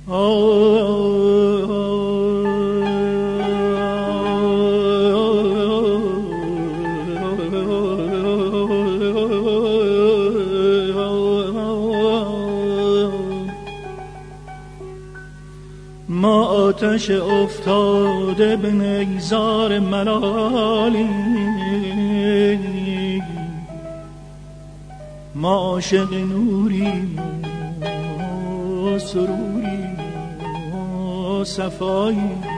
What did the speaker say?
ما آتش افتاده به نیزار ملالی، ما عاشق نوریم و سروریم و صفاییم.